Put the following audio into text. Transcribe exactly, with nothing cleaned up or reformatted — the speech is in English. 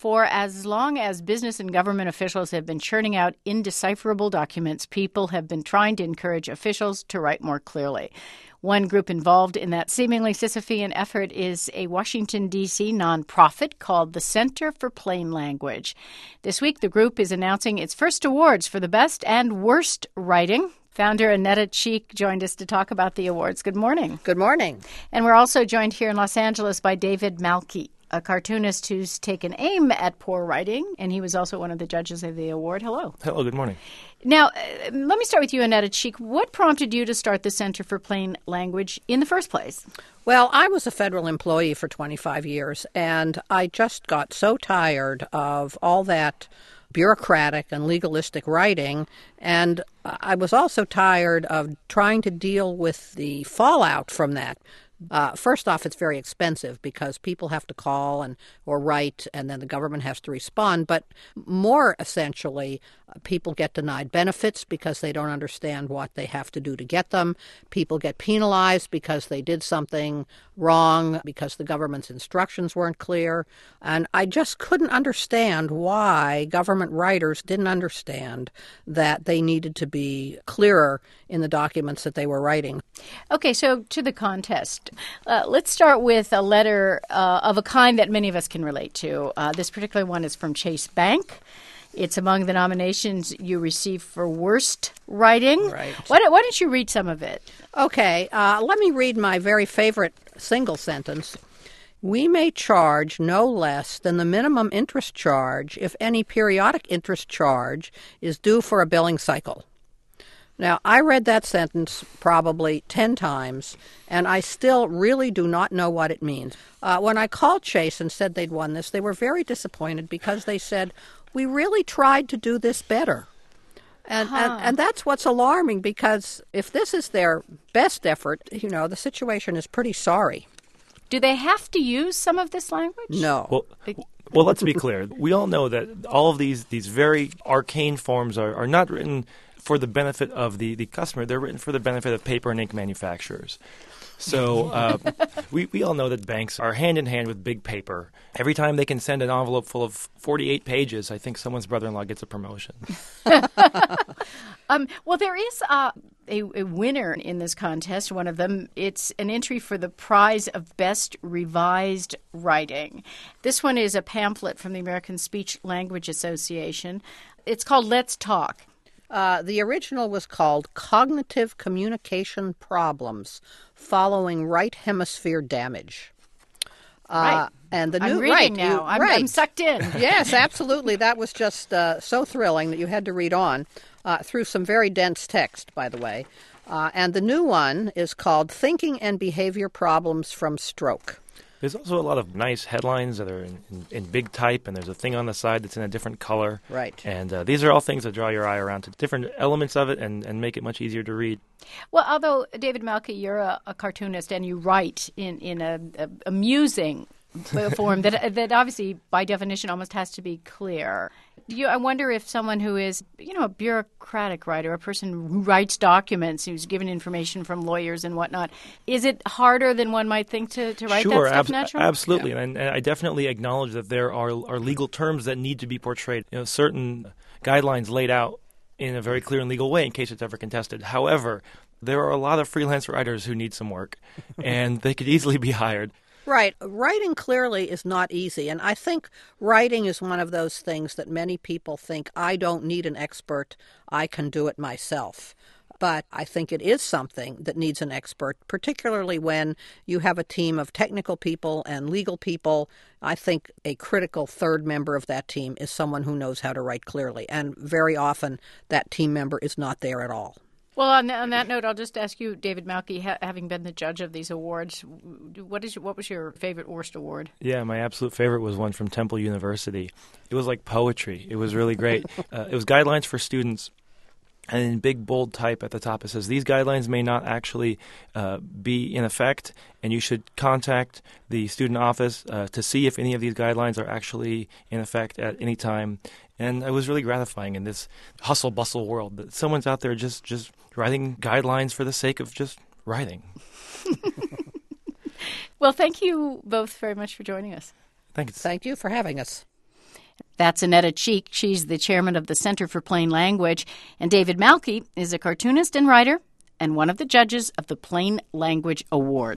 For as long as business and government officials have been churning out indecipherable documents, people have been trying to encourage officials to write more clearly. One group involved in that seemingly Sisyphean effort is a Washington, D C nonprofit called the Center for Plain Language. This week, the group is announcing its first awards for the best and worst writing. Founder Annetta Cheek joined us to talk about the awards. Good morning. Good morning. And we're also joined here in Los Angeles by David Malki, a cartoonist who's taken aim at poor writing, and he was also one of the judges of the award. Hello. Hello, good morning. Now, uh, let me start with you, Annetta Cheek. What prompted you to start the Center for Plain Language in the first place? Well, I was a federal employee for twenty-five years, and I just got so tired of all that bureaucratic and legalistic writing, and I was also tired of trying to deal with the fallout from that. Uh, first off, it's very expensive because people have to call and or write, and then the government has to respond. But more essentially, uh, people get denied benefits because they don't understand what they have to do to get them. People get penalized because they did something wrong, because the government's instructions weren't clear. And I just couldn't understand why government writers didn't understand that they needed to be clearer in the documents that they were writing. Okay, so to the contest. Uh, let's start with a letter uh, of a kind that many of us can relate to. Uh, this particular one is from Chase Bank. It's among the nominations you received for worst writing. Right. Why don't, why don't you read some of it? Okay, uh, let me read my very favorite single sentence. We may charge no less than the minimum interest charge if any periodic interest charge is due for a billing cycle. Now, I read that sentence probably ten times, and I still really do not know what it means. Uh, when I called Chase and said they'd won this, they were very disappointed because they said, we really tried to do this better. And, huh. and and that's what's alarming, because if this is their best effort, you know, the situation is pretty sorry. Do they have to use some of this language? No. Well, well let's be clear. We all know that all of these, these very arcane forms are, are not written for the benefit of the, the customer. They're written for the benefit of paper and ink manufacturers. So uh, we, we all know that banks are hand in hand with big paper. Every time they can send an envelope full of forty-eight pages, I think someone's brother-in-law gets a promotion. um, well, there is uh, a, a winner in this contest, one of them. It's an entry for the prize of Best Revised Writing. This one is a pamphlet from the American Speech Language Association. It's called Let's Talk. Uh, the original was called Cognitive Communication Problems Following Right Hemisphere Damage. Uh, right. And the new, I'm reading right, now. you, I'm, right. I'm sucked in. Yes, absolutely. That was just uh, so thrilling that you had to read on uh, through some very dense text, by the way. Uh, and the new one is called Thinking and Behavior Problems from Stroke. There's also a lot of nice headlines that are in, in, in big type, and there's a thing on the side that's in a different color. Right. And uh, these are all things that draw your eye around to different elements of it and, and make it much easier to read. Well, although, David Malki, you're a, a cartoonist and you write in, in a, a amusing form that that obviously, by definition, almost has to be clear. You, I wonder if someone who is, you know, a bureaucratic writer, a person who writes documents, who's given information from lawyers and whatnot, is it harder than one might think to, to write sure, that stuff ab- naturally? Absolutely. Yeah. And, and I definitely acknowledge that there are, are legal terms that need to be portrayed. You know, certain guidelines laid out in a very clear and legal way in case it's ever contested. However, there are a lot of freelance writers who need some work, and they could easily be hired. Right. Writing clearly is not easy. And I think writing is one of those things that many people think, I don't need an expert, I can do it myself. But I think it is something that needs an expert, particularly when you have a team of technical people and legal people. I think a critical third member of that team is someone who knows how to write clearly. And very often that team member is not there at all. Well, on, on that note, I'll just ask you, David Malki, ha- having been the judge of these awards, what is what was your favorite worst award? Yeah, my absolute favorite was one from Temple University. It was like poetry. It was really great. uh, it was guidelines for students. And in big, bold type at the top, it says, these guidelines may not actually uh, be in effect, and you should contact the student office uh, to see if any of these guidelines are actually in effect at any time. And it was really gratifying in this hustle-bustle world that someone's out there just, just writing guidelines for the sake of just writing. Well, thank you both very much for joining us. Thanks. Thank you for having us. That's Annetta Cheek. She's the chairman of the Center for Plain Language. And David Malky is a cartoonist and writer and one of the judges of the Plain Language Award.